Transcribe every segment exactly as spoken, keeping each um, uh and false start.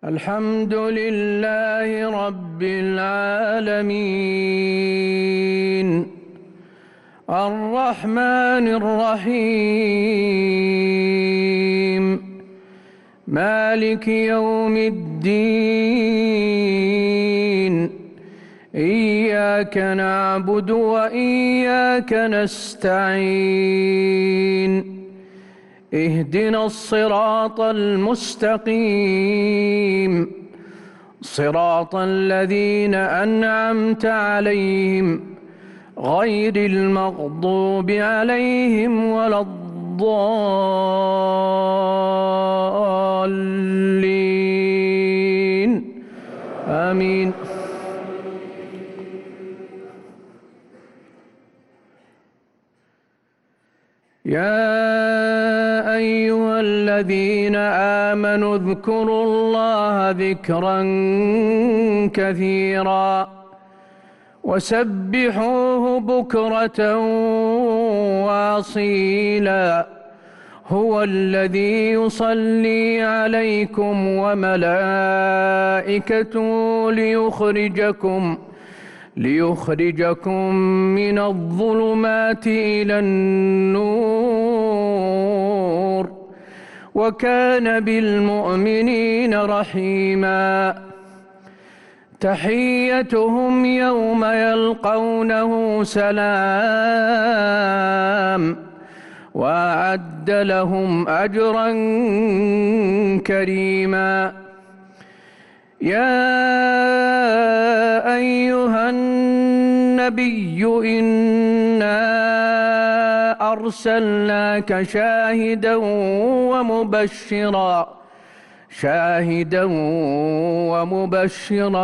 الحمد لله رب العالمين الرحمن الرحيم مالك يوم الدين إياك نعبد وإياك نستعين اهدنا الصراط المستقيم صراط الذين أنعمت عليهم غير المغضوب عليهم ولا الضالين آمين. يا أيها الذين آمنوا اذكروا الله ذكرا كثيرا وسبحوه بكرة وأصيلا هو الذي يصلي عليكم وملائكته ليخرجكم ليخرجكم من الظلمات إلى النور وكان بالمؤمنين رحيما. تحيتهم يوم يلقونه سلام وأعد لهم أجرا كريما. يا أيها النبي إنا أرسلناك شاهدا ومبشرا شاهدا ومبشرا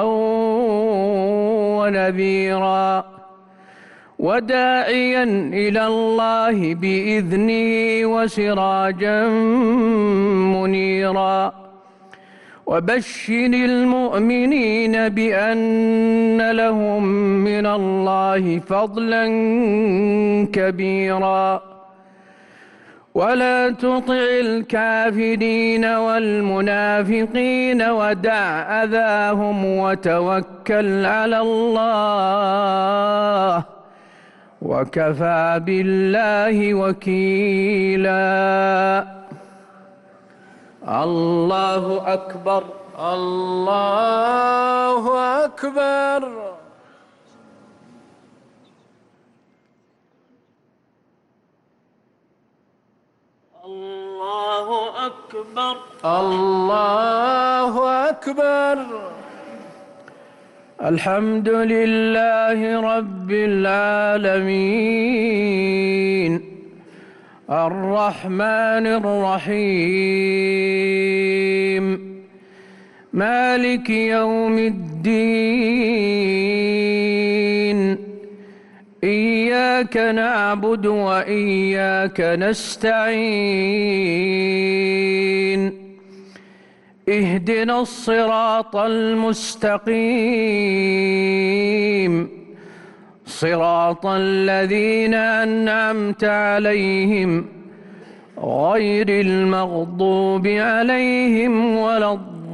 ونذيرا وداعيا إلى الله بإذنه وسراجا منيرا. وبشر المؤمنين بأن لهم من الله فضلا كبيرا. ولا تطع الكافرين والمنافقين ودع أذاهم وتوكل على الله وكفى بالله وكيلا. الله أكبر الله أكبر. الله أكبر الله أكبر. الحمد لله رب العالمين الرحمن الرحيم مالك يوم الدين إياك نعبد وإياك نستعين اهدنا الصراط المستقيم صراط الذين أنعمت عليهم غير المغضوب عليهم ولا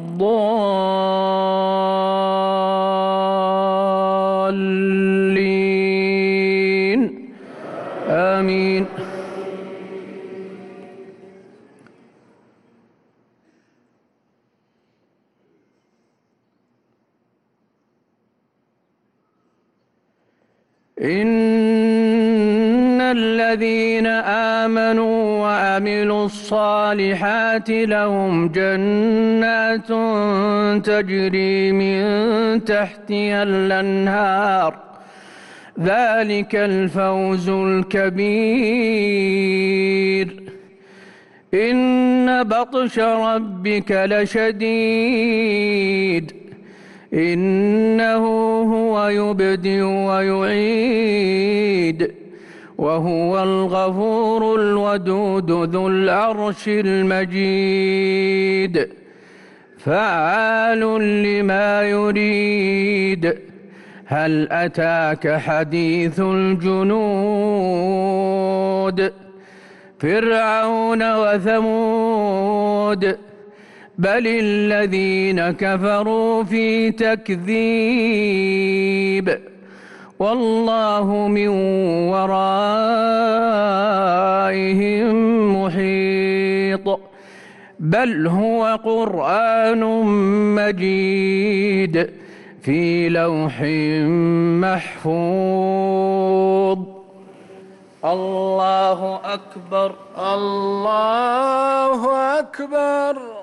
الضالين آمين. إن الذين آمنوا وعملوا الصالحات لهم جنات تجري من تحتها الأنهار ذلك الفوز الكبير. إن بطش ربك لشديد إنه هو يبدئ ويعيد وهو الغفور الودود ذو العرش المجيد فعال لما يريد. هل أتاك حديث الجنود فرعون وثمود بل الذين كفروا في تكذيب والله من ورائهم محيط بل هو قرآن مجيد في لوح محفوظ. الله أكبر. الله أكبر.